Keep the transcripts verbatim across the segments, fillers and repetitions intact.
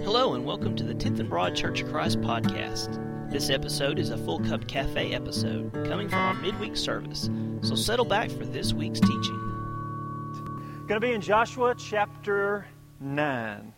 Hello and welcome to the tenth and Broad Church of Christ podcast. This episode is a Full Cup Cafe episode coming from our midweek service, so settle back for this week's teaching. Going to be in Joshua chapter nine.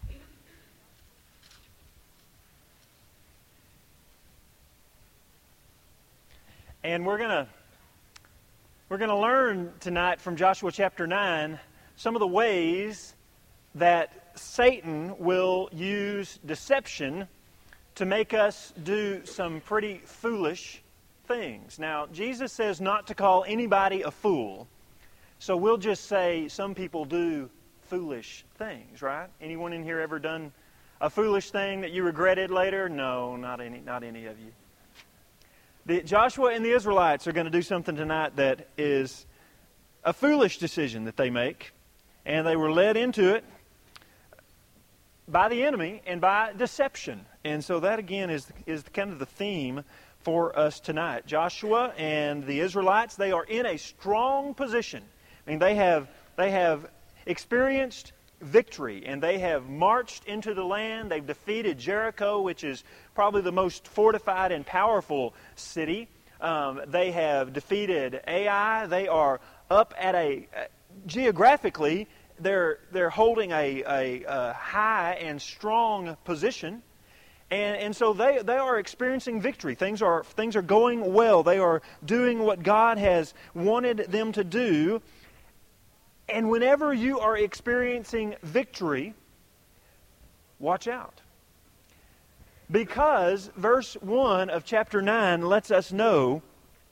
And we're going to we're going to learn tonight from Joshua chapter nine some of the ways that Satan will use deception to make us do some pretty foolish things. Now, Jesus says not to call anybody a fool, so we'll just say some people do foolish things, right? Anyone in here ever done a foolish thing that you regretted later? No, not any, not any of you. The, Joshua and the Israelites are going to do something tonight that is a foolish decision that they make, and they were led into it by the enemy and by deception. And so that again is, is kind of the theme for us tonight. Joshua and the Israelites, they are in a strong position. I mean, they have they have experienced victory, and they have marched into the land. They've defeated Jericho, which is probably the most fortified and powerful city. Um, they have defeated Ai. They are up at a, uh, geographically, They're they're holding a, a, a high and strong position, and and so they, they are experiencing victory. Things are things are going well. They are doing what God has wanted them to do. And whenever you are experiencing victory, watch out, because verse one of chapter nine lets us know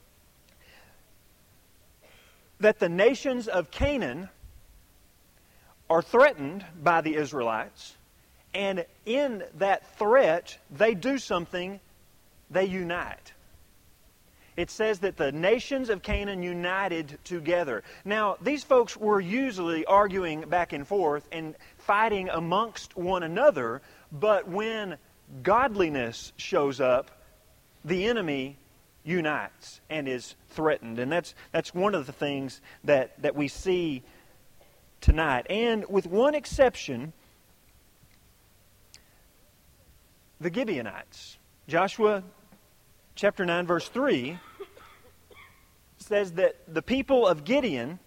that the nations of Canaan are threatened by the Israelites, and in that threat, they do something, they unite. It says that the nations of Canaan united together. Now, these folks were usually arguing back and forth and fighting amongst one another, but when godliness shows up, the enemy unites and is threatened. And that's that's one of the things that, that we see tonight. And with one exception, the Gibeonites. Joshua chapter nine verse three says that the people of Gideon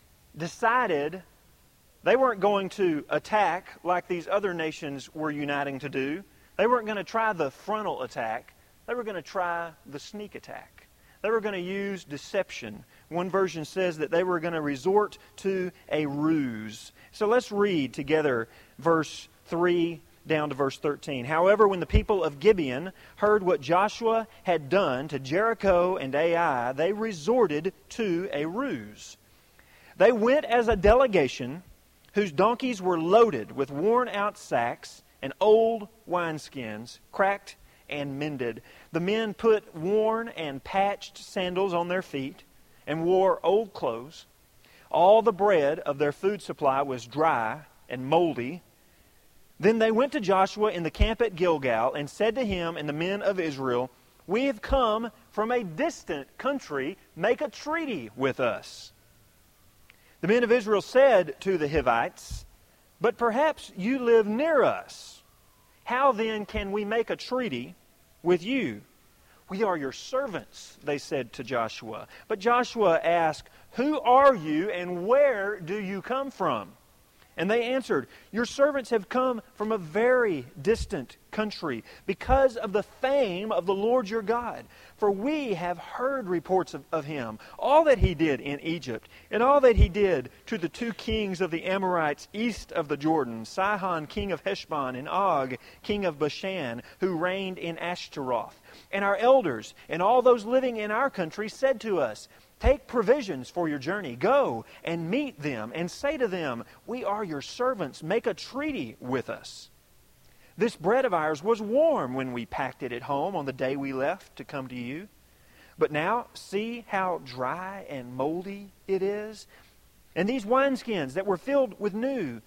decided they weren't going to attack like these other nations were uniting to do. They weren't going to try the frontal attack. They were going to try the sneak attack. They were going to use deception. One version says that they were going to resort to a ruse. So let's read together verse three down to verse thirteen. However, when the people of Gibeon heard what Joshua had done to Jericho and Ai, they resorted to a ruse. They went as a delegation whose donkeys were loaded with worn-out sacks and old wineskins, cracked and mended. The men put worn and patched sandals on their feet and wore old clothes. All the bread of their food supply was dry and moldy. Then they went to Joshua in the camp at Gilgal and said to him and the men of Israel, "We have come from a distant country. Make a treaty with us." The men of Israel said to the Hivites, "But perhaps you live near us. How then can we make a treaty with you?" "We are your servants," they said to Joshua. But Joshua asked, "Who are you and where do you come from?" And they answered, "Your servants have come from a very distant country because of the fame of the Lord your God. For we have heard reports of, of him, all that he did in Egypt, and all that he did to the two kings of the Amorites east of the Jordan, Sihon, king of Heshbon, and Og, king of Bashan, who reigned in Ashtaroth. And our elders and all those living in our country said to us, 'Take provisions for your journey. Go and meet them and say to them, "We are your servants. Make a treaty with us." This bread of ours was warm when we packed it at home on the day we left to come to you. But now see how dry and moldy it is. And these wineskins that were filled with new,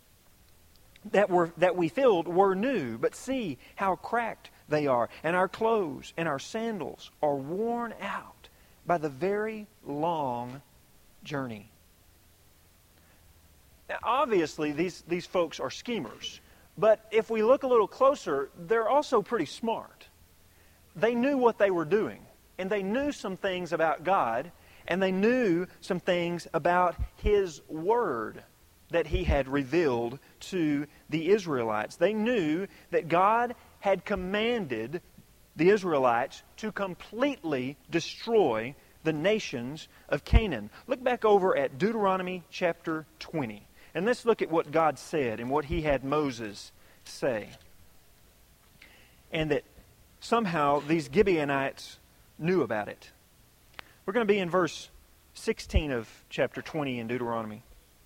that were that we filled were new. But see how cracked they are. And our clothes and our sandals are worn out by the very long journey." Now, obviously, these, these folks are schemers. But if we look a little closer, they're also pretty smart. They knew what they were doing, and they knew some things about God, and they knew some things about His Word that He had revealed to the Israelites. They knew that God had commanded the Israelites to completely destroy the nations of Canaan. Look back over at Deuteronomy chapter twenty. And let's look at what God said and what He had Moses say. And that somehow these Gibeonites knew about it. We're going to be in verse sixteen of chapter twenty in Deuteronomy.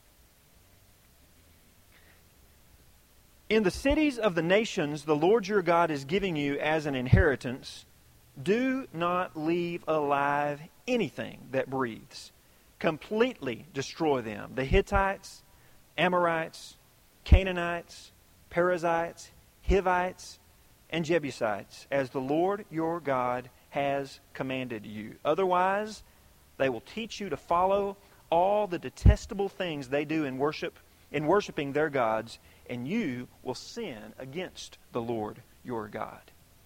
In the cities of the nations the Lord your God is giving you as an inheritance, do not leave alive anything that breathes. Completely destroy them. The Hittites, Amorites, Canaanites, Perizzites, Hivites, and Jebusites, as the Lord your God has commanded you. Otherwise, they will teach you to follow all the detestable things they do in worship, in worshiping their gods, and you will sin against the Lord your God.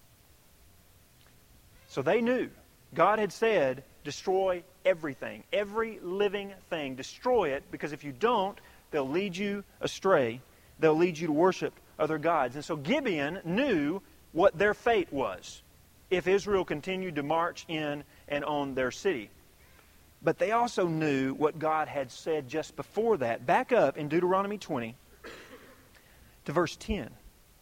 So they knew. God had said, destroy everything, every living thing. Destroy it, because if you don't, they'll lead you astray. They'll lead you to worship other gods. And so Gibeon knew what their fate was if Israel continued to march in and on their city. But they also knew what God had said just before that. Back up in Deuteronomy twenty to verse ten.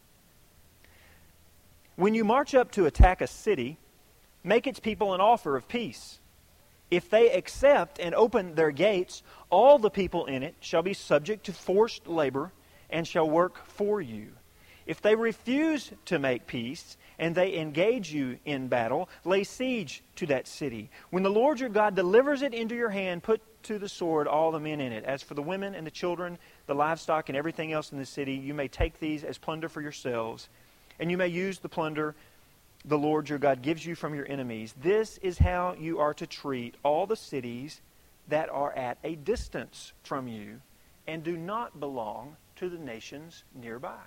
When you march up to attack a city, make its people an offer of peace. If they accept and open their gates, all the people in it shall be subject to forced labor and shall work for you. If they refuse to make peace and they engage you in battle, lay siege to that city. When the Lord your God delivers it into your hand, put to the sword all the men in it. As for the women and the children, the livestock and everything else in the city, you may take these as plunder for yourselves, and you may use the plunder the Lord your God gives you from your enemies. This is how you are to treat all the cities that are at a distance from you and do not belong to the nations nearby.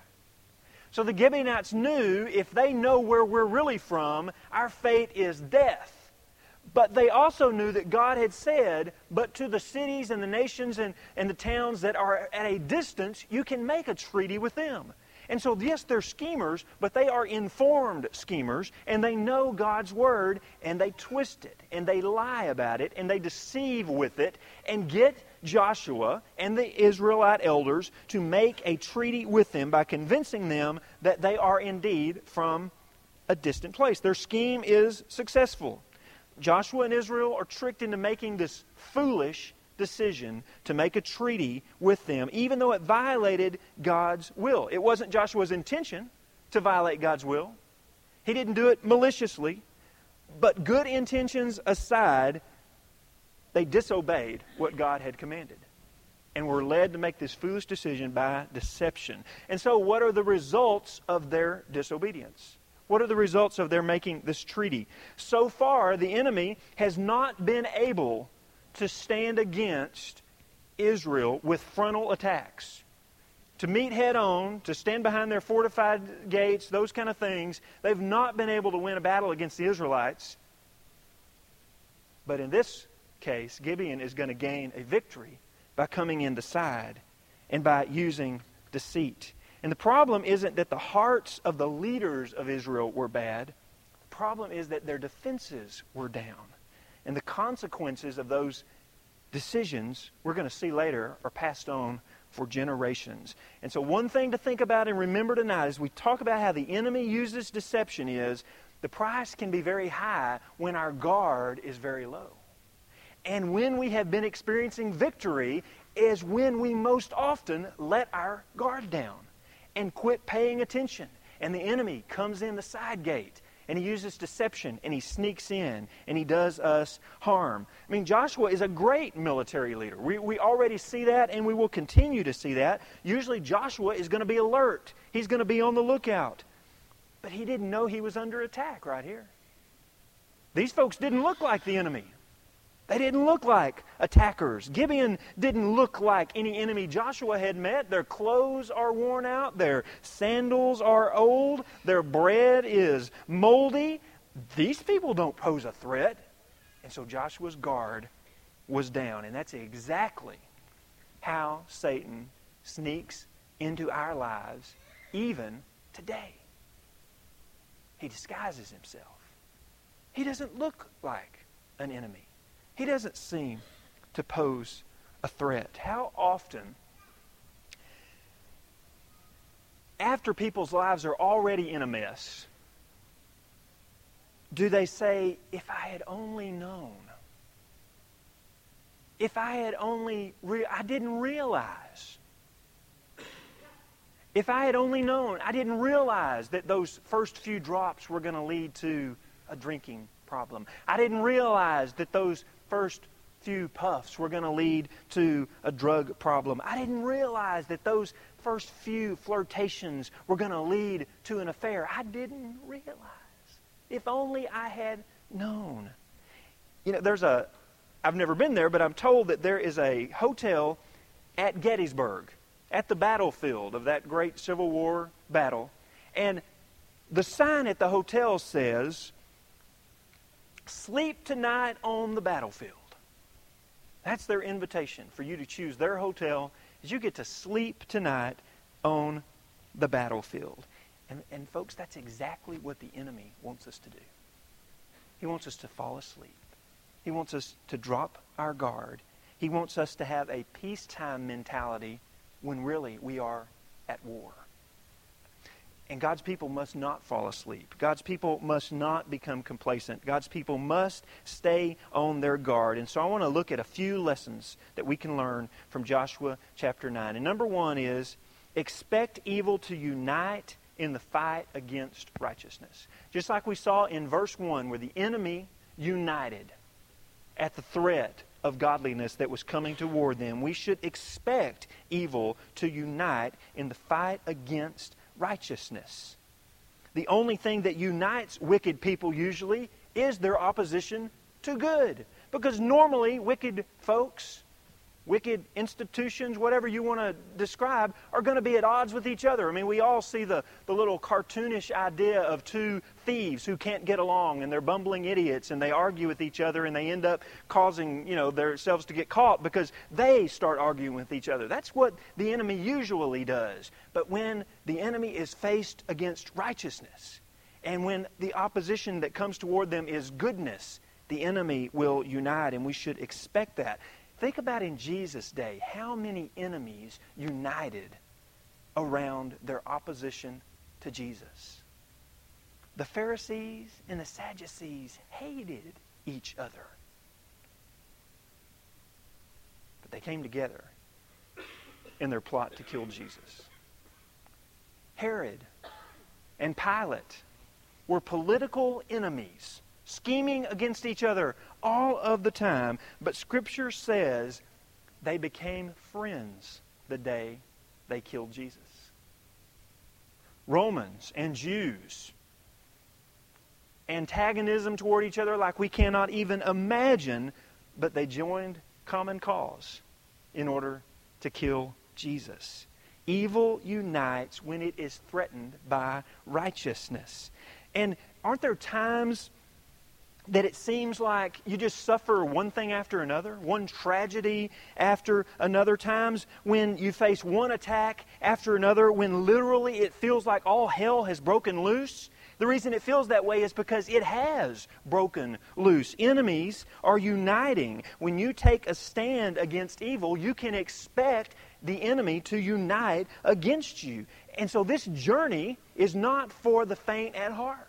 So the Gibeonites knew, if they know where we're really from, our fate is death. But they also knew that God had said, but to the cities and the nations and, and the towns that are at a distance, you can make a treaty with them. And so, yes, they're schemers, but they are informed schemers, and they know God's Word, and they twist it, and they lie about it, and they deceive with it, and get Joshua and the Israelite elders to make a treaty with them by convincing them that they are indeed from a distant place. Their scheme is successful. Joshua and Israel are tricked into making this foolish decision to make a treaty with them, even though it violated God's will. It wasn't Joshua's intention to violate God's will. He didn't do it maliciously. But good intentions aside, they disobeyed what God had commanded and were led to make this foolish decision by deception. And so what are the results of their disobedience? What are the results of their making this treaty? So far, the enemy has not been able to stand against Israel with frontal attacks. To meet head on, to stand behind their fortified gates, those kind of things. They've not been able to win a battle against the Israelites. But in this case, Gibeon is going to gain a victory by coming in the side and by using deceit. And the problem isn't that the hearts of the leaders of Israel were bad. The problem is that their defenses were down. And the consequences of those decisions, we're going to see later, are passed on for generations. And so one thing to think about and remember tonight as we talk about how the enemy uses deception is the price can be very high when our guard is very low. And when we have been experiencing victory is when we most often let our guard down and quit paying attention. And the enemy comes in the side gate. And he uses deception, and he sneaks in, and he does us harm. I mean, Joshua is a great military leader. We, we already see that, and we will continue to see that. Usually Joshua is going to be alert. He's going to be on the lookout. But he didn't know he was under attack right here. These folks didn't look like the enemy. They didn't look like attackers. Gibeon didn't look like any enemy Joshua had met. Their clothes are worn out. Their sandals are old. Their bread is moldy. These people don't pose a threat. And so Joshua's guard was down. And that's exactly how Satan sneaks into our lives even today. He disguises himself. He doesn't look like an enemy. He doesn't seem to pose a threat. How often, after people's lives are already in a mess, do they say, if I had only known, if I had only, re- I didn't realize, if I had only known, I didn't realize that those first few drops were going to lead to a drinking problem. I didn't realize that those first few puffs were going to lead to a drug problem. I didn't realize that those first few flirtations were going to lead to an affair. I didn't realize. If only I had known. You know, there's a, I've never been there, but I'm told that there is a hotel at Gettysburg, at the battlefield of that great Civil War battle. And the sign at the hotel says, "Sleep tonight on the battlefield." That's their invitation for you to choose their hotel, is you get to sleep tonight on the battlefield. And, and folks, that's exactly what the enemy wants us to do. He wants us to fall asleep. He wants us to drop our guard. He wants us to have a peacetime mentality when really we are at war. And God's people must not fall asleep. God's people must not become complacent. God's people must stay on their guard. And so I want to look at a few lessons that we can learn from Joshua chapter nine. And number one is, expect evil to unite in the fight against righteousness. Just like we saw in verse one, where the enemy united at the threat of godliness that was coming toward them, we should expect evil to unite in the fight against righteousness. The only thing that unites wicked people usually is their opposition to good. Because normally wicked folks, wicked institutions, whatever you want to describe, are going to be at odds with each other. I mean, we all see the, the little cartoonish idea of two thieves who can't get along, and they're bumbling idiots, and they argue with each other, and they end up causing, you know, themselves to get caught because they start arguing with each other. That's what the enemy usually does. But when the enemy is faced against righteousness, and when the opposition that comes toward them is goodness, the enemy will unite, and we should expect that. Think about in Jesus' day, how many enemies united around their opposition to Jesus. The Pharisees and the Sadducees hated each other. But they came together in their plot to kill Jesus. Herod and Pilate were political enemies, scheming against each other all of the time. But Scripture says they became friends the day they killed Jesus. Romans and Jews, antagonism toward each other like we cannot even imagine, but they joined common cause in order to kill Jesus. Evil unites when it is threatened by righteousness. And aren't there times that it seems like you just suffer one thing after another, one tragedy after another, times when you face one attack after another, when literally it feels like all hell has broken loose? The reason it feels that way is because it has broken loose. Enemies are uniting. When you take a stand against evil, you can expect the enemy to unite against you. And so this journey is not for the faint at heart.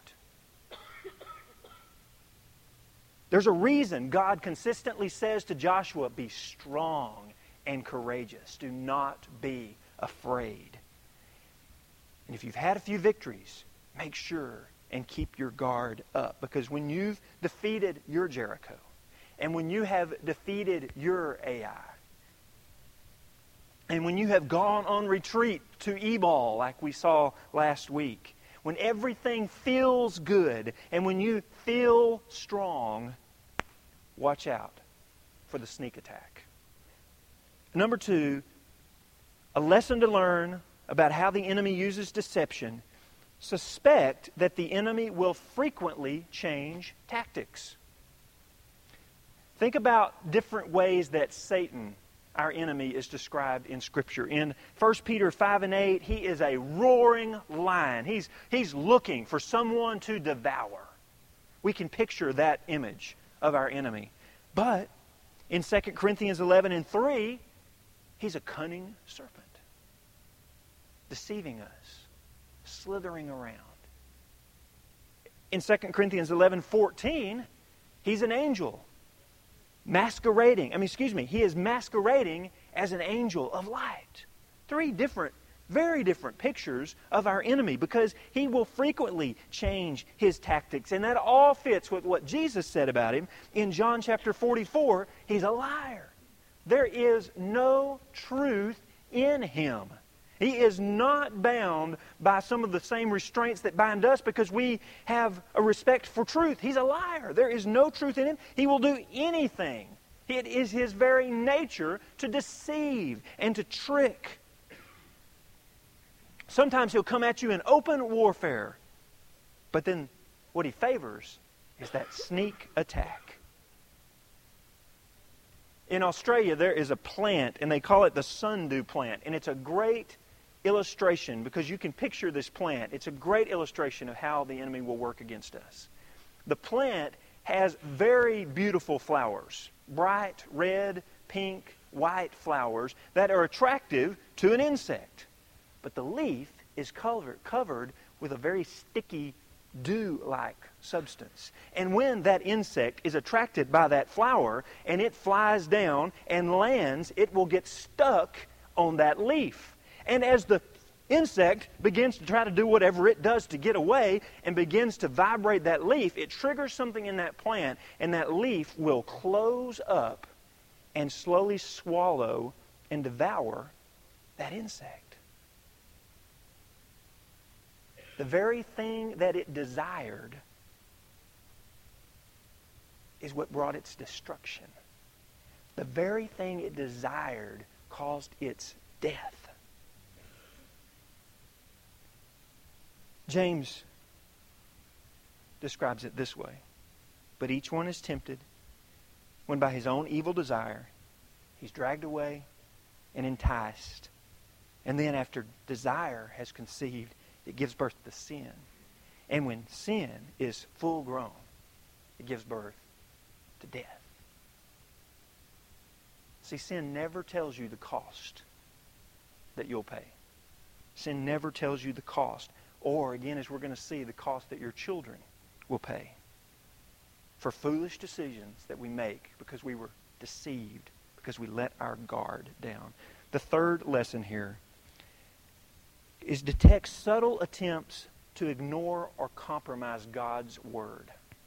There's a reason God consistently says to Joshua, be strong and courageous. Do not be afraid. And if you've had a few victories, make sure and keep your guard up. Because when you've defeated your Jericho, and when you have defeated your Ai, and when you have gone on retreat to Ebal like we saw last week, when everything feels good, and when you feel strong, watch out, for the sneak attack. Number two, a lesson to learn about how the enemy uses deception. Suspect that the enemy will frequently change tactics. Think about different ways that Satan, our enemy, is described in Scripture. In First Peter five and eight, he is a roaring lion. He's, he's looking for someone to devour. We can picture that image of our enemy. But in Second Corinthians eleven and three, he's a cunning serpent, deceiving us, slithering around. In Second Corinthians eleven fourteen, he's an angel, masquerading. I mean, excuse me, he is masquerading as an angel of light. Three different, very different pictures of our enemy, because he will frequently change his tactics. And that all fits with what Jesus said about him in John chapter forty-four. He's a liar. There is no truth in him. He is not bound by some of the same restraints that bind us because we have a respect for truth. He's a liar. There is no truth in him. He will do anything. It is his very nature to deceive and to trick. Sometimes he'll come at you in open warfare. But then what he favors is that sneak attack. In Australia, there is a plant, and they call it the sundew plant. And it's a great illustration, because you can picture this plant. It's a great illustration of how the enemy will work against us. The plant has very beautiful flowers, bright red, pink, white flowers that are attractive to an insect. But the leaf is covered, covered with a very sticky dew-like substance. And when that insect is attracted by that flower and it flies down and lands, it will get stuck on that leaf. And as the insect begins to try to do whatever it does to get away and begins to vibrate that leaf, it triggers something in that plant, and that leaf will close up and slowly swallow and devour that insect. The very thing that it desired is what brought its destruction. The very thing it desired caused its death. James describes it this way. But each one is tempted when by his own evil desire he's dragged away and enticed. And then after desire has conceived, it gives birth to sin. And when sin is full grown, it gives birth to death. See, sin never tells you the cost that you'll pay. Sin never tells you the cost. Or, again, as we're going to see, the cost that your children will pay for foolish decisions that we make because we were deceived, because we let our guard down. The third lesson here is detect subtle attempts to ignore or compromise God's Word.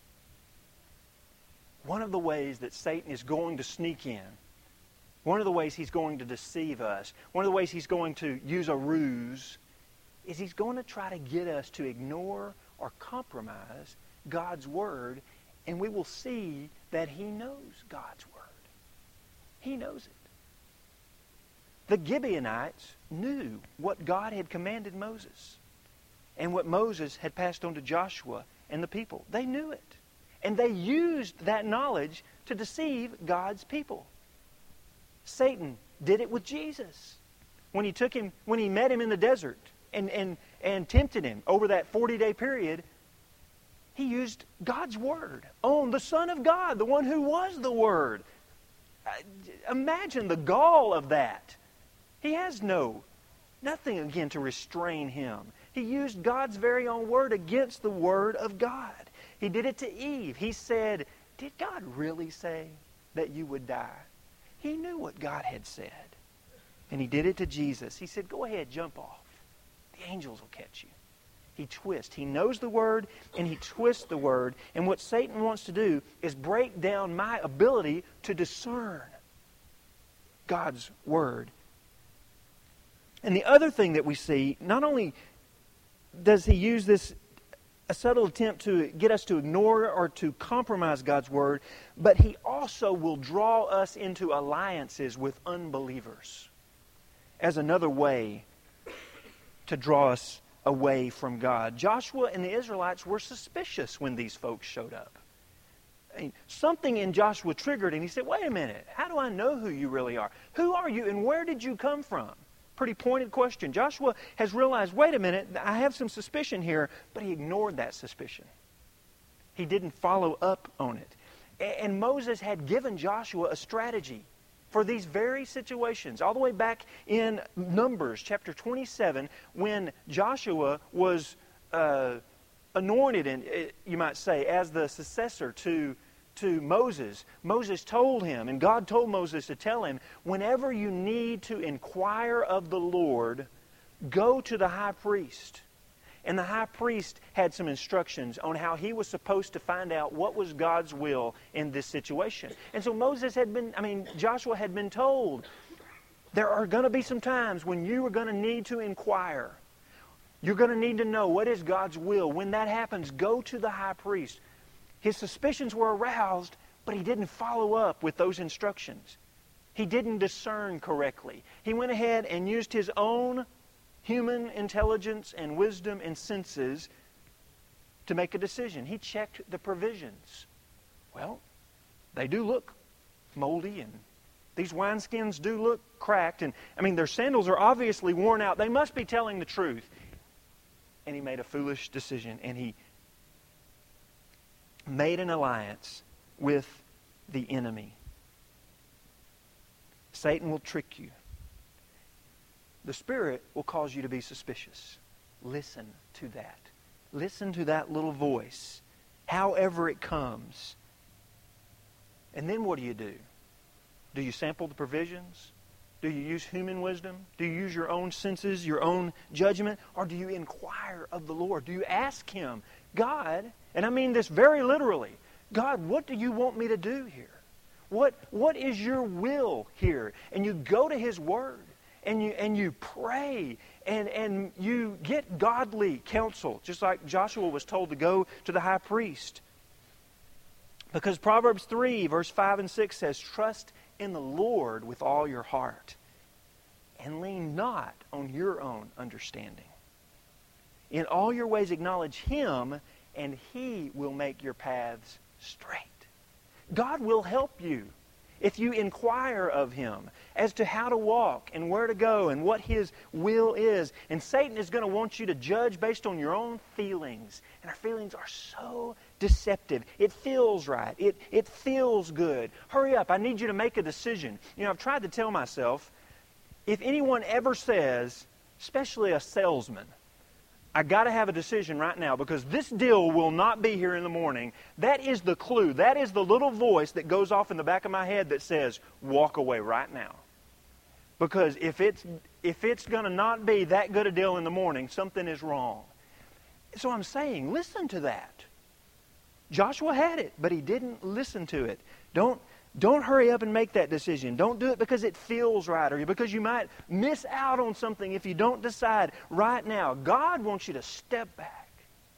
One of the ways that Satan is going to sneak in, one of the ways he's going to deceive us, one of the ways he's going to use a ruse, is he's going to try to get us to ignore or compromise God's Word, and we will see that he knows God's Word. He knows it. The Gibeonites knew what God had commanded Moses and what Moses had passed on to Joshua and the people. They knew it. And they used that knowledge to deceive God's people. Satan did it with Jesus. When he took him, when he met him in the desert, And, and, and tempted him over that forty-day period, he used God's Word on the Son of God, the one who was the Word. Imagine the gall of that. He has no, nothing again to restrain him. He used God's very own Word against the Word of God. He did it to Eve. He said, did God really say that you would die? He knew what God had said. And he did it to Jesus. He said, go ahead, jump off. The angels will catch you. He twists. He knows the Word, and he twists the Word. And what Satan wants to do is break down my ability to discern God's Word. And the other thing that we see, not only does he use this a subtle attempt to get us to ignore or to compromise God's Word, but he also will draw us into alliances with unbelievers as another way to draw us away from God. Joshua and the Israelites were suspicious when these folks showed up. I mean, something in Joshua triggered, and he said, wait a minute, how do I know who you really are? Who are you, and where did you come from? Pretty pointed question. Joshua has realized, wait a minute, I have some suspicion here, but he ignored that suspicion. He didn't follow up on it. And Moses had given Joshua a strategy for these very situations, all the way back in Numbers chapter twenty-seven, when Joshua was uh, anointed, and you might say, as the successor to to Moses. Moses told him, and God told Moses to tell him, whenever you need to inquire of the Lord, go to the high priest. And the high priest had some instructions on how he was supposed to find out what was God's will in this situation. And so Moses had been, I mean, Joshua had been told, there are going to be some times when you are going to need to inquire. You're going to need to know what is God's will. When that happens, go to the high priest. His suspicions were aroused, but he didn't follow up with those instructions. He didn't discern correctly. He went ahead and used his own human intelligence and wisdom and senses to make a decision. He checked the provisions. Well, they do look moldy, and these wineskins do look cracked. And I mean, their sandals are obviously worn out. They must be telling the truth. And he made a foolish decision, and he made an alliance with the enemy. Satan will trick you. The Spirit will cause you to be suspicious. Listen to that. Listen to that little voice, however it comes. And then what do you do? Do you sample the provisions? Do you use human wisdom? Do you use your own senses, your own judgment? Or do you inquire of the Lord? Do you ask Him, God, and I mean this very literally, God, what do you want me to do here? What, what is your will here? And you go to His Word, and you, and you pray, and, and you get godly counsel, just like Joshua was told to go to the high priest. Because Proverbs three, verse five and six says, trust in the Lord with all your heart, and lean not on your own understanding. In all your ways acknowledge Him, and He will make your paths straight. God will help you if you inquire of Him as to how to walk and where to go and what His will is. And Satan is going to want you to judge based on your own feelings. And our feelings are so deceptive. It feels right. It, it feels good. Hurry up. I need you to make a decision. You know, I've tried to tell myself, if anyone ever says, especially a salesman, I got to have a decision right now because this deal will not be here in the morning. That is the clue. That is the little voice that goes off in the back of my head that says, walk away right now. Because if it's, if it's going to not be that good a deal in the morning, something is wrong. So I'm saying, listen to that. Joshua had it, but he didn't listen to it. Don't, don't hurry up and make that decision. Don't do it because it feels right or because you might miss out on something if you don't decide right now. God wants you to step back.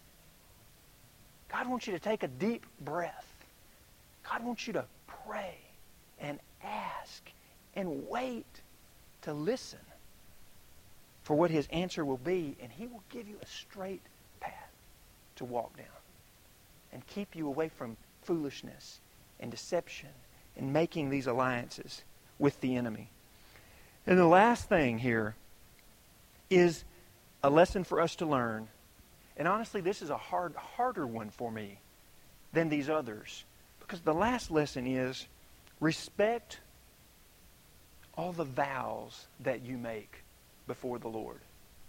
God wants you to take a deep breath. God wants you to pray and ask and wait to listen for what His answer will be, and He will give you a straight path to walk down and keep you away from foolishness and deception and making these alliances with the enemy. And the last thing here is a lesson for us to learn. And honestly, this is a hard, harder one for me than these others. Because the last lesson is respect all the vows that you make before the Lord.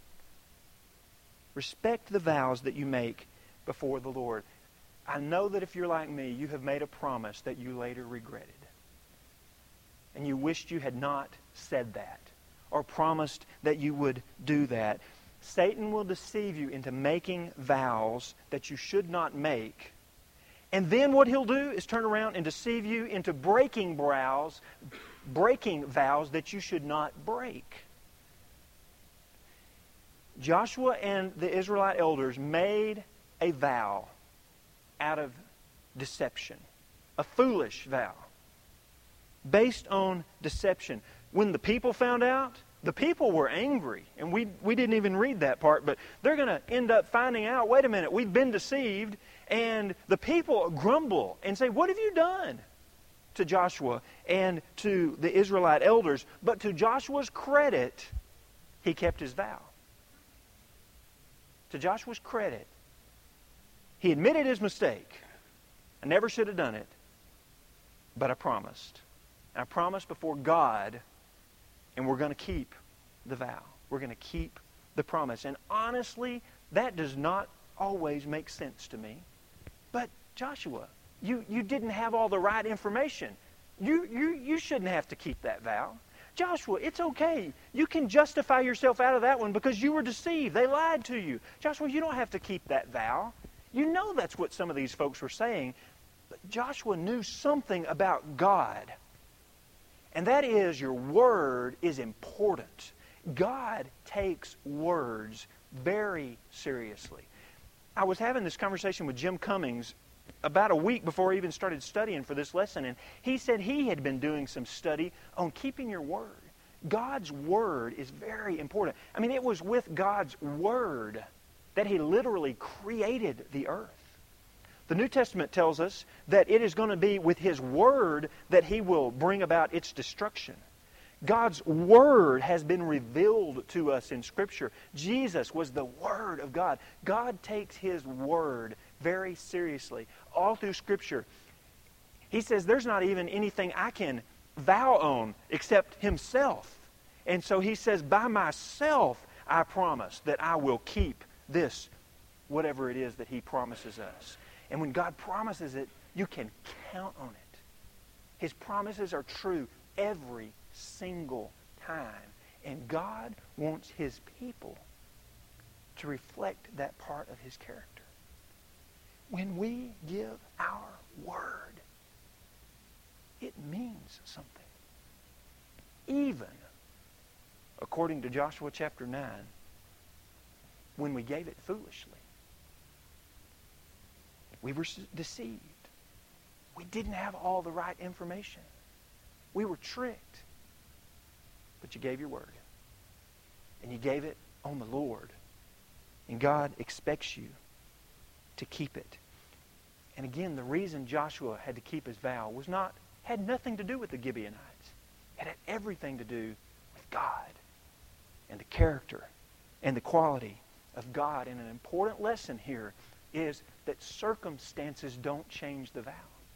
Respect the vows that you make before the Lord. I know that if you're like me, you have made a promise that you later regretted. And you wished you had not said that or promised that you would do that. Satan will deceive you into making vows that you should not make. And then what he'll do is turn around and deceive you into breaking vows, breaking vows that you should not break. Joshua and the Israelite elders made a vow out of deception, a foolish vow, based on deception. When the people found out, the people were angry, and we, we didn't even read that part, but they're going to end up finding out, wait a minute, we've been deceived, and the people grumble and say, what have you done? To Joshua and to the Israelite elders. But to Joshua's credit, he kept his vow. To Joshua's credit, he admitted his mistake. I never should have done it, but I promised. I promised before God, and we're going to keep the vow. We're going to keep the promise. And honestly, that does not always make sense to me. But Joshua, you, you didn't have all the right information. You, you, you shouldn't have to keep that vow. Joshua, it's okay. You can justify yourself out of that one because you were deceived. They lied to you. Joshua, you don't have to keep that vow. You know that's what some of these folks were saying. But Joshua knew something about God. And that is, your word is important. God takes words very seriously. I was having this conversation with Jim Cummings about a week before I even started studying for this lesson, and he said he had been doing some study on keeping your word. God's word is very important. I mean, it was with God's word that He literally created the earth. The New Testament tells us that it is going to be with His word that He will bring about its destruction. God's word has been revealed to us in Scripture. Jesus was the Word of God. God takes His word very seriously. All through Scripture, He says there's not even anything I can vow on except Himself. And so He says, by myself I promise that I will keep this, whatever it is that He promises us. And when God promises it, you can count on it. His promises are true every single time. And God wants His people to reflect that part of His character. When we give our word, it means something. Even, according to Joshua chapter nine, when we gave it foolishly. We were deceived. We didn't have all the right information. We were tricked. But you gave your word. And you gave it on the Lord. And God expects you to keep it. And again, the reason Joshua had to keep his vow was not, had nothing to do with the Gibeonites. It had everything to do with God and the character and the quality of God. And an important lesson here is that circumstances don't change the vow.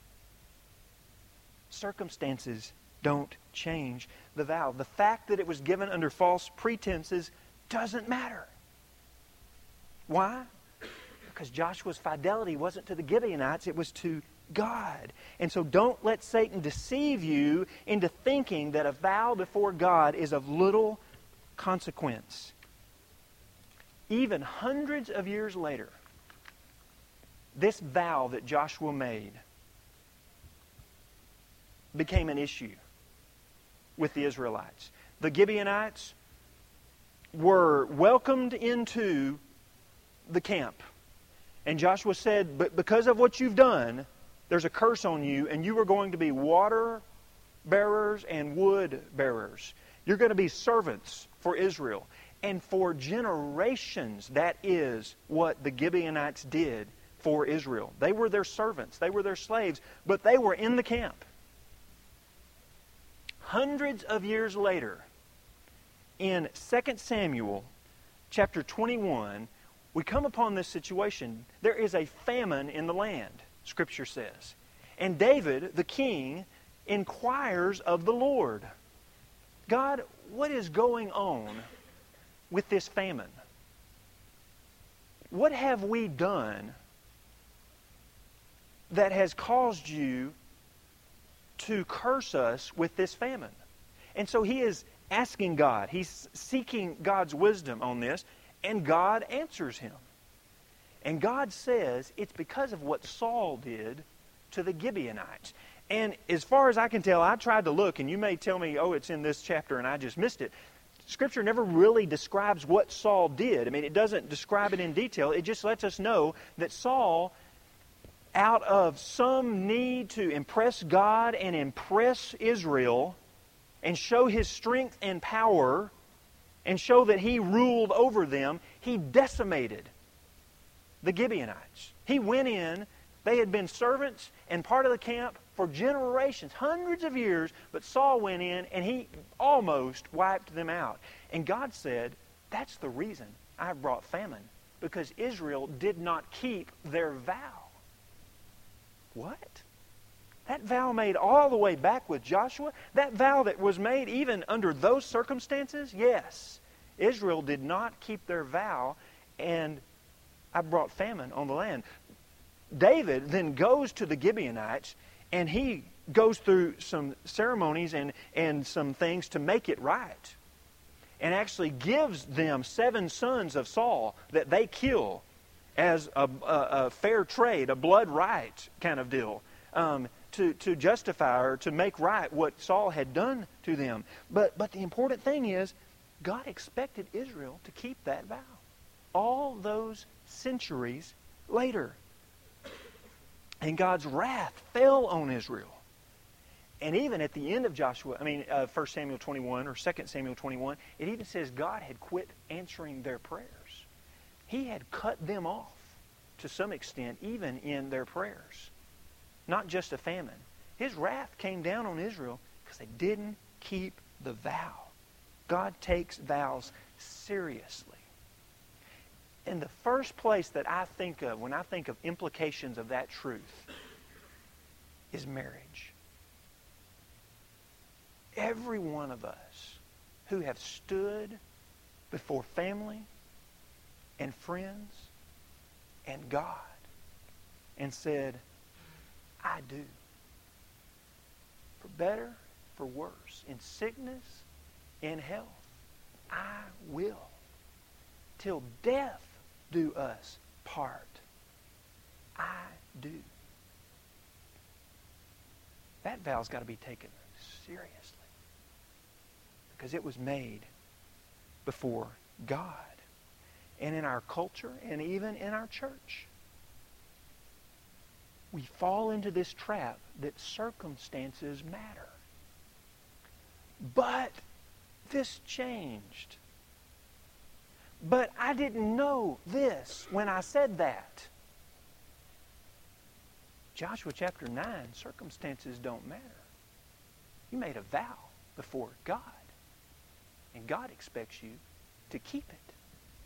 Circumstances don't change the vow. The fact that it was given under false pretenses doesn't matter. Why? Because Joshua's fidelity wasn't to the Gibeonites, it was to God. And so don't let Satan deceive you into thinking that a vow before God is of little consequence. Even hundreds of years later, this vow that Joshua made became an issue with the Israelites. The Gibeonites were welcomed into the camp. And Joshua said, but because of what you've done, there's a curse on you, and you are going to be water bearers and wood bearers. You're going to be servants for Israel. And for generations, that is what the Gibeonites did for Israel. They were their servants. They were their slaves. But they were in the camp. Hundreds of years later, in Second Samuel chapter twenty-one, we come upon this situation. There is a famine in the land, Scripture says. And David, the king, inquires of the Lord, God, what is going on with this famine? What have we done that has caused you to curse us with this famine? And so he is asking God. He's seeking God's wisdom on this, and God answers him. And God says it's because of what Saul did to the Gibeonites. And as far as I can tell, I tried to look, and you may tell me, oh, it's in this chapter and I just missed it. Scripture never really describes what Saul did. I mean, it doesn't describe it in detail. It just lets us know that Saul, out of some need to impress God and impress Israel and show his strength and power and show that he ruled over them, he decimated the Gibeonites. He went in. They had been servants and part of the camp for generations, hundreds of years, but Saul went in and he almost wiped them out. And God said, that's the reason I brought famine, because Israel did not keep their vow. What? That vow made all the way back with Joshua? That vow that was made even under those circumstances? Yes. Israel did not keep their vow, and I brought famine on the land. David then goes to the Gibeonites, and he goes through some ceremonies and, and some things to make it right. And actually gives them seven sons of Saul that they kill as a, a, a fair trade, a blood right kind of deal, um, to, to justify or to make right what Saul had done to them. But, but the important thing is, God expected Israel to keep that vow. All those centuries later. And God's wrath fell on Israel. And even at the end of Joshua, I mean, uh, First Samuel twenty-one or Second Samuel twenty-one, it even says God had quit answering their prayers. He had cut them off to some extent, even in their prayers. Not just a famine. His wrath came down on Israel because they didn't keep the vow. God takes vows seriously. And the first place that I think of when I think of implications of that truth is marriage. Every one of us who have stood before family and friends and God and said, I do. For better, for worse, in sickness, in health, I will. Till death do us part. I do. That vow's got to be taken seriously. Because it was made before God. And in our culture and even in our church. We fall into this trap that circumstances matter. But this changed. But I didn't know this when I said that. Joshua chapter nine, circumstances don't matter. You made a vow before God. And God expects you to keep it.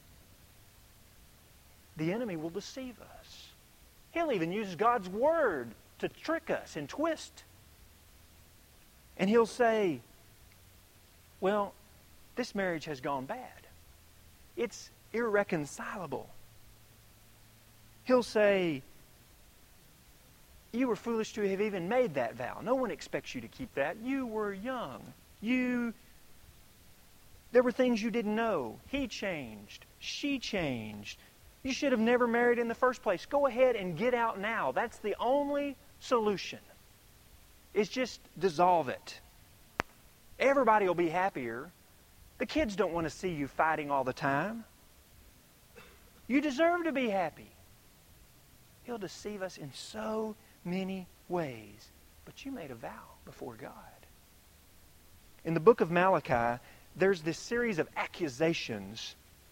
The enemy will deceive us. He'll even use God's word to trick us and twist. And he'll say, well, this marriage has gone bad. It's irreconcilable. He'll say, you were foolish to have even made that vow. No one expects you to keep that. You were young. You, there were things you didn't know. He changed. She changed. You should have never married in the first place. Go ahead and get out now. That's the only solution. It's just dissolve it. Everybody will be happier. The kids don't want to see you fighting all the time. You deserve to be happy. He'll deceive us in so many ways. But you made a vow before God. In the book of Malachi, there's this series of accusations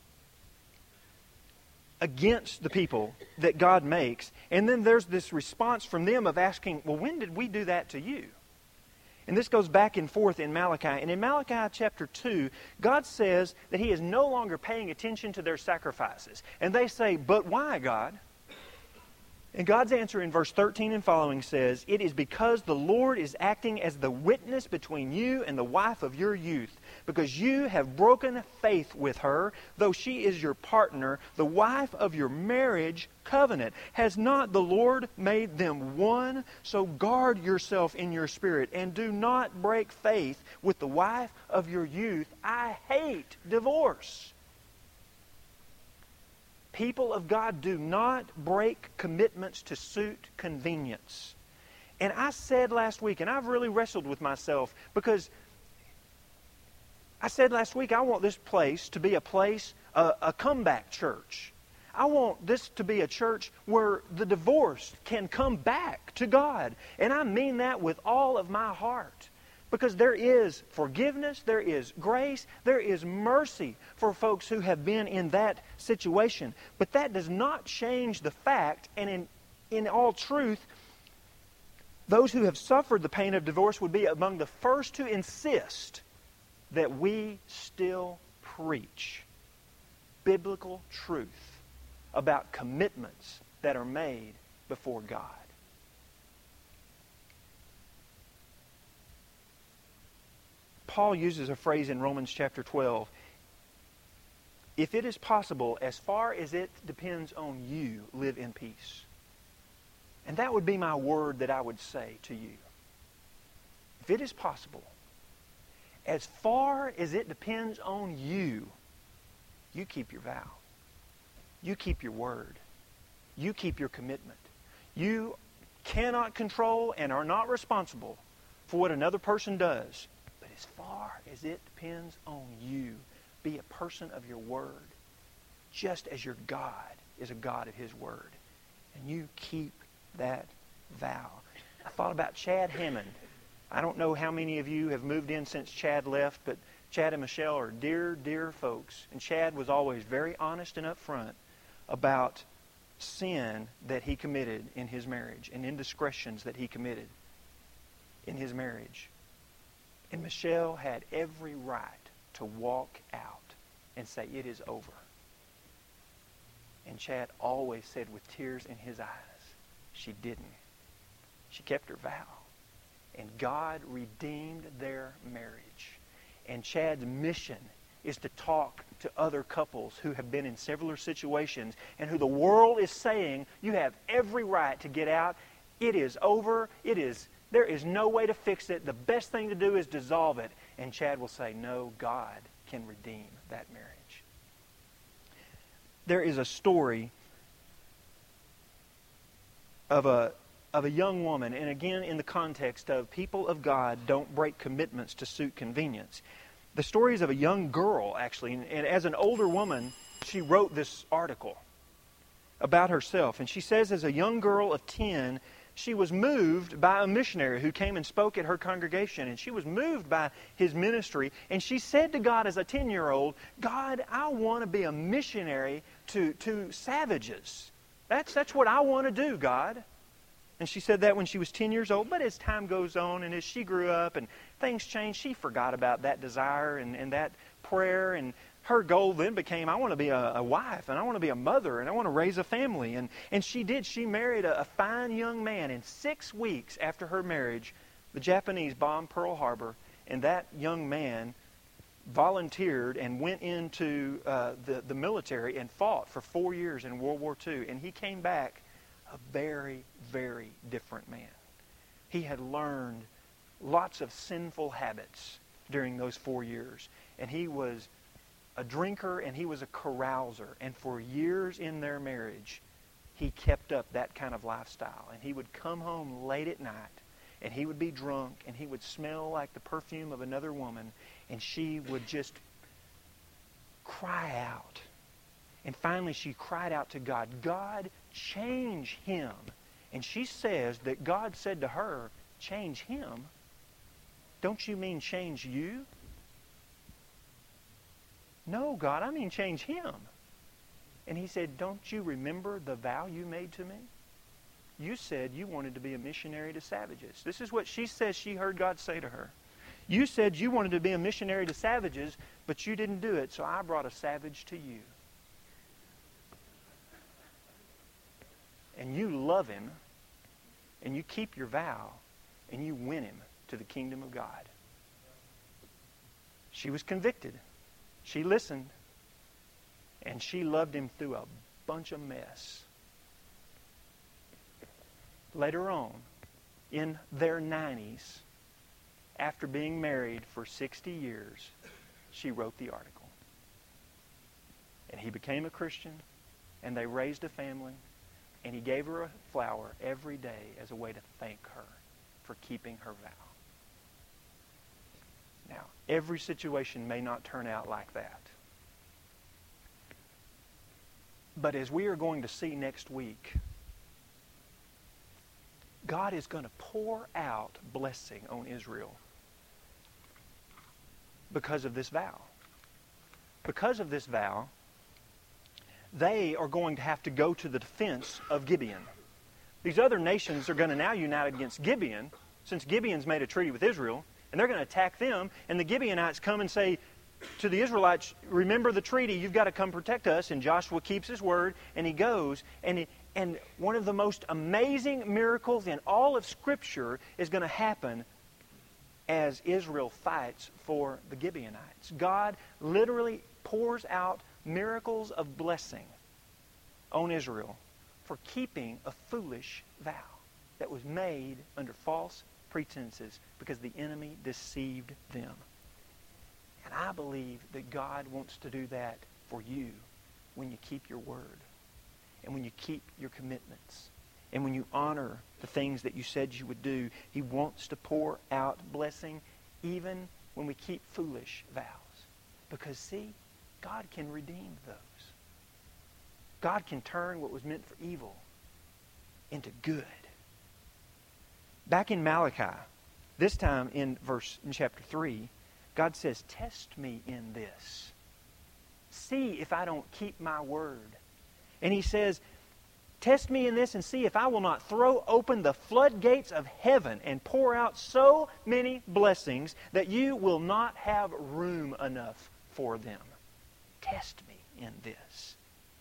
against the people that God makes. And then there's this response from them of asking, well, when did we do that to you? And this goes back and forth in Malachi. And in Malachi chapter two, God says that He is no longer paying attention to their sacrifices. And they say, but why, God? And God's answer in verse thirteen and following says, it is because the Lord is acting as the witness between you and the wife of your youth, because you have broken faith with her, though she is your partner, the wife of your marriage covenant. Has not the Lord made them one? So guard yourself in your spirit, and do not break faith with the wife of your youth. I hate divorce. People of God, do not break commitments to suit convenience. And I said last week, and I've really wrestled with myself, because I said last week, I want this place to be a place, a, a comeback church. I want this to be a church where the divorced can come back to God. And I mean that with all of my heart. Because there is forgiveness, there is grace, there is mercy for folks who have been in that situation. But that does not change the fact, and in, in all truth, those who have suffered the pain of divorce would be among the first to insist that we still preach biblical truth about commitments that are made before God. Paul uses a phrase in Romans chapter twelve. If it is possible, as far as it depends on you, live in peace. And that would be my word that I would say to you. If it is possible, as far as it depends on you, you keep your vow. You keep your word. You keep your commitment. You cannot control and are not responsible for what another person does. But as far as it depends on you, be a person of your word, just as your God is a God of His word. And you keep that vow. I thought about Chad Hammond. I don't know how many of you have moved in since Chad left, but Chad and Michelle are dear, dear folks. And Chad was always very honest and upfront about sin that he committed in his marriage and indiscretions that he committed in his marriage. And Michelle had every right to walk out and say, it is over. And Chad always said with tears in his eyes, she didn't. She kept her vow. And God redeemed their marriage. And Chad's mission is to talk to other couples who have been in similar situations and who the world is saying, you have every right to get out. It is over. It is, there is no way to fix it. The best thing to do is dissolve it. And Chad will say, no, God can redeem that marriage. There is a story of a of a young woman, and again in the context of people of God don't break commitments to suit convenience. The story is of a young girl, actually, and, and as an older woman, she wrote this article about herself. And she says as a young girl of ten, she was moved by a missionary who came and spoke at her congregation, and she was moved by his ministry, and she said to God as a ten-year-old, God, I want to be a missionary to, to savages. That's, that's what I want to do, God. And she said that when she was ten years old. But as time goes on and as she grew up and things changed, she forgot about that desire and, and that prayer. And her goal then became, I want to be a, a wife and I want to be a mother and I want to raise a family. And, and she did. She married a, a fine young man. And six weeks after her marriage, the Japanese bombed Pearl Harbor. And that young man volunteered and went into uh, the, the military and fought for four years in World War Two. And he came back a very, very different man. He had learned lots of sinful habits during those four years. And he was a drinker and he was a carouser. And for years in their marriage, he kept up that kind of lifestyle. And he would come home late at night and he would be drunk and he would smell like the perfume of another woman. And she would just cry out. And finally she cried out to God, God, change him. And she says that God said to her, change him? Don't you mean change you? No, God, I mean change him. And he said, don't you remember the vow you made to me? You said you wanted to be a missionary to savages. This is what she says she heard God say to her. You said you wanted to be a missionary to savages, but you didn't do it, so I brought a savage to you. And you love him, and you keep your vow, and you win him to the kingdom of God. She was convicted. She listened, and she loved him through a bunch of mess. Later on, in their nineties, after being married for sixty years, she wrote the article. And he became a Christian, and they raised a family. And he gave her a flower every day as a way to thank her for keeping her vow. Now, every situation may not turn out like that. But as we are going to see next week, God is going to pour out blessing on Israel because of this vow. Because of this vow, they are going to have to go to the defense of Gibeon. These other nations are going to now unite against Gibeon, since Gibeon's made a treaty with Israel, and they're going to attack them, and the Gibeonites come and say to the Israelites, remember the treaty, you've got to come protect us, and Joshua keeps his word, and he goes, and, he, and one of the most amazing miracles in all of Scripture is going to happen as Israel fights for the Gibeonites. God literally pours out miracles of blessing on Israel for keeping a foolish vow that was made under false pretenses because the enemy deceived them. And I believe that God wants to do that for you when you keep your word and when you keep your commitments and when you honor the things that you said you would do. He wants to pour out blessing even when we keep foolish vows. Because, see, God can redeem those. God can turn what was meant for evil into good. Back in Malachi, this time in verse in chapter three, God says, test me in this. See if I don't keep my word. And he says, test me in this and see if I will not throw open the floodgates of heaven and pour out so many blessings that you will not have room enough for them. Test me in this.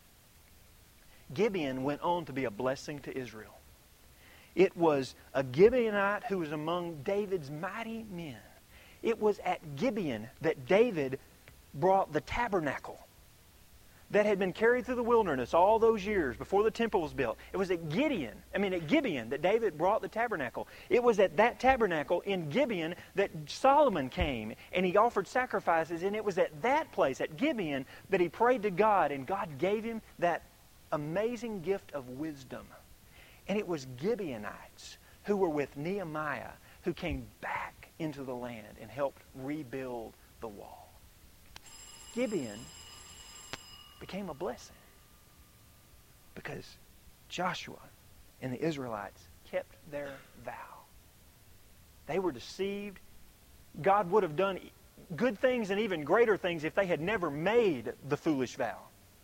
Gibeon went on to be a blessing to Israel. It was a Gibeonite who was among David's mighty men. It was at Gibeon that David brought the tabernacle that had been carried through the wilderness all those years before the temple was built. It was at Gideon, I mean at Gibeon that David brought the tabernacle. It was at that tabernacle in Gibeon that Solomon came and he offered sacrifices, and it was at that place, at Gibeon, that he prayed to God, and God gave him that amazing gift of wisdom. And it was Gibeonites who were with Nehemiah who came back into the land and helped rebuild the wall. Gibeon became a blessing because Joshua and the Israelites kept their vow. They were deceived. God would have done good things and even greater things if they had never made the foolish vow.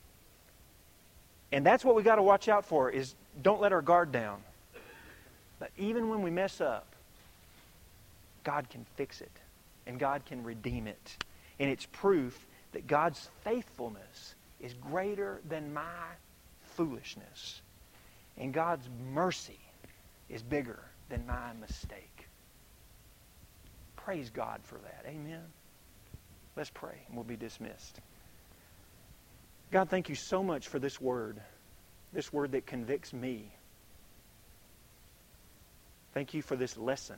And that's what we got to watch out for, is don't let our guard down. But even when we mess up, God can fix it and God can redeem it. And it's proof that God's faithfulness is greater than my foolishness. And God's mercy is bigger than my mistake. Praise God for that. Amen. Let's pray and we'll be dismissed. God, thank you so much for this word, this word that convicts me. Thank you for this lesson.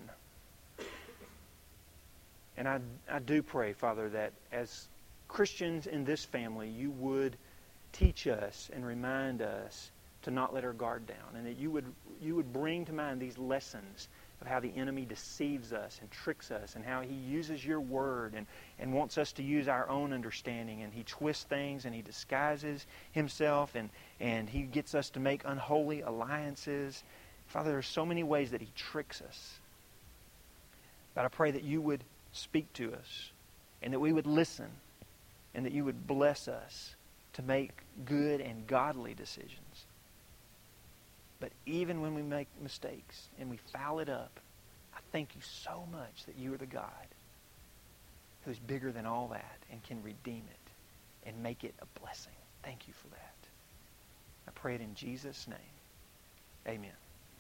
And I, I do pray, Father, that as Christians in this family, you would teach us and remind us to not let our guard down, and that you would you would bring to mind these lessons of how the enemy deceives us and tricks us, and how he uses your word and, and wants us to use our own understanding, and he twists things and he disguises himself, and, and he gets us to make unholy alliances. Father, there are so many ways that he tricks us. But I pray that you would speak to us, and that we would listen, and that you would bless us to make good and godly decisions. But even when we make mistakes and we foul it up, I thank you so much that you are the God who's bigger than all that and can redeem it and make it a blessing. Thank you for that. I pray it in Jesus' name. Amen.